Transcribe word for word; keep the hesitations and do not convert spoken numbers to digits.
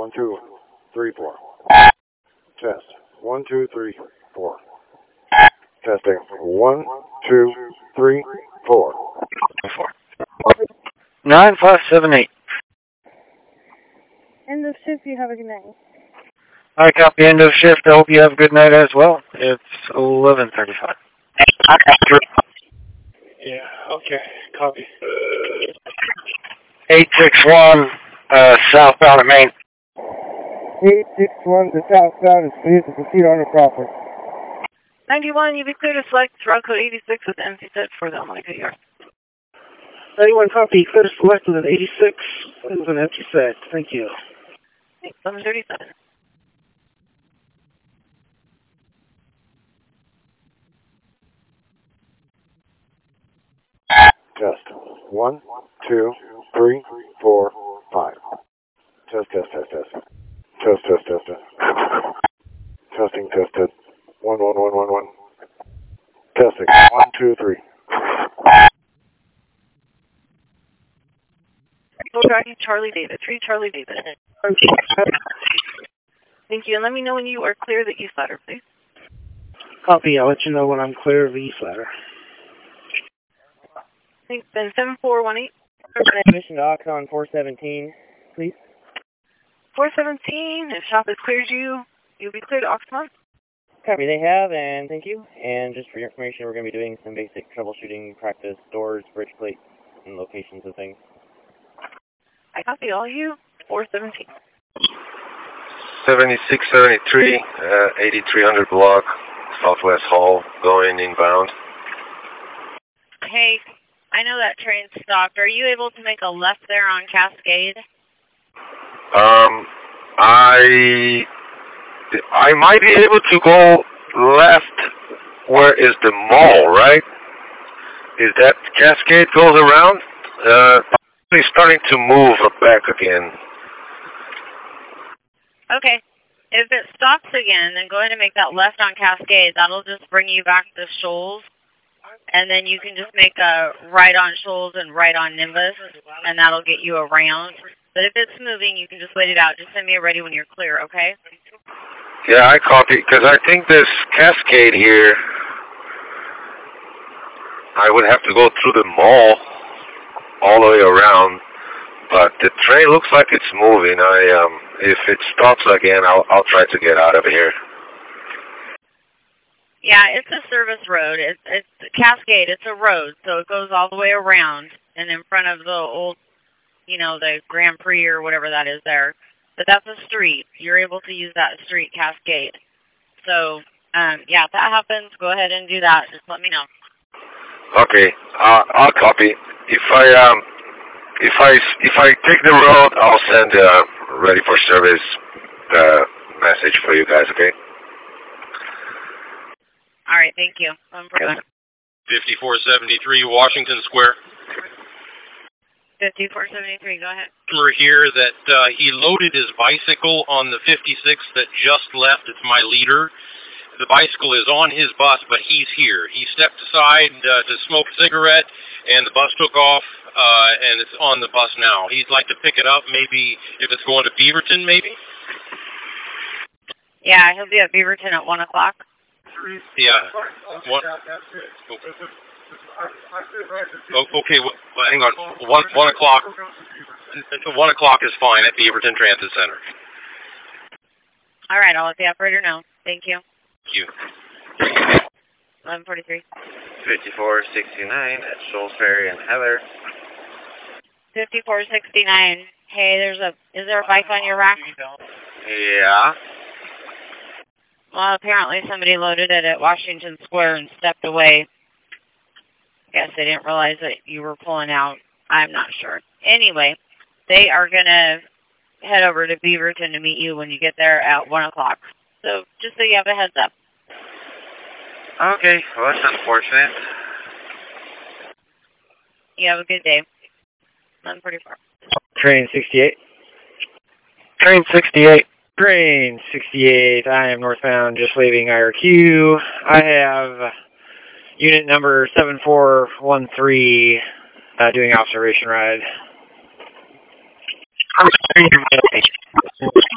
one, two, three, four. Test. One, two, three, four. Testing. One, two, three, four. Four. Nine, five, seven, eight. End of shift, you have a good night. I copy end of shift. I hope you have a good night as well. It's eleven thirty-five. Yeah, okay, copy. eight six one, uh, southbound of Main. eight six one to southbound is clear to proceed on the property. ninety-one, you be clear to select route code eighty-six with the empty set for the Monica Yard. ninety-one, copy, clear to select with an eighty-six with an empty set. Thank you. eleven thirty-seven. Test. One, two, three, four, five. Test, test, test, test. Test, test, test, test. Testing, test, test. One, one, one, one, one. Testing. One, two, three. Full tracking Charlie David. Three Charlie David. Thank you, and let me know when you are clear of the east ladder, please. Copy, I'll let you know when I'm clear of the east ladder. Thanks, Ben. seven four one eight. Transmission to Oxon four seventeen, please. four seventeen, if shop has cleared you, you'll be cleared to Oxon. Copy, they have, and thank you. And just for your information, we're going to be doing some basic troubleshooting practice, doors, bridge plates, and locations of things. I copy all you. four seventeen. seventy-six seventy-three, uh, eighty-three hundred block, Southwest Hall, going inbound. Hey, I know that train stopped. Are you able to make a left there on Cascade? Um, I, I might be able to go left where is the mall, right? Is that Cascade goes around? Uh, it's starting to move back again. Okay. If it stops again, then go ahead and make that left on Cascade. That'll just bring you back to Shoals. And then you can just make a right on Shoals and right on Nimbus, and that'll get you around. But if it's moving, you can just wait it out. Just send me a ready when you're clear, okay? Yeah, I copy, because I think this Cascade here, I would have to go through the mall all the way around, but the train looks like it's moving. I um, if it stops again, I'll, I'll try to get out of here. Yeah, it's a service road. It's, it's Cascade. It's a road, so it goes all the way around and in front of the old, you know, the Grand Prix or whatever that is there. But that's a street. You're able to use that street, Cascade. So, um, yeah, if that happens, go ahead and do that. Just let me know. Okay, uh, I'll copy. If I um, if I if I take the road, I'll send a ready for service uh, message for you guys. Okay. All right, thank you. I'm fifty-four seventy-three Washington Square. fifty-four seventy-three, go ahead. We're here that uh, he loaded his bicycle on the fifty-six that just left. It's my leader. The bicycle is on his bus, but he's here. He stepped aside uh, to smoke a cigarette, and the bus took off, uh, and it's on the bus now. He'd like to pick it up, maybe if it's going to Beaverton, maybe? Yeah, he'll be at Beaverton at one o'clock. Yeah. One, oh, okay, well, hang on. One, one o'clock. One o'clock is fine at Beaverton Transit Center. All right, I'll let the operator know. Thank you. Thank you. eleven forty-three. fifty-four sixty-nine at Shoals Ferry and Heather. fifty-four sixty-nine. Hey, there's a, is there a bike on your rack? Yeah. Well, apparently somebody loaded it at Washington Square and stepped away. I guess they didn't realize that you were pulling out. I'm not sure. Anyway, they are going to head over to Beaverton to meet you when you get there at one o'clock. So just so you have a heads up. Okay, well, that's unfortunate. You have a good day. eleven forty-four. Train sixty-eight. Train sixty-eight. Train sixty-eight, I am northbound, just leaving I R Q. I have unit number seven four one three uh, doing observation ride.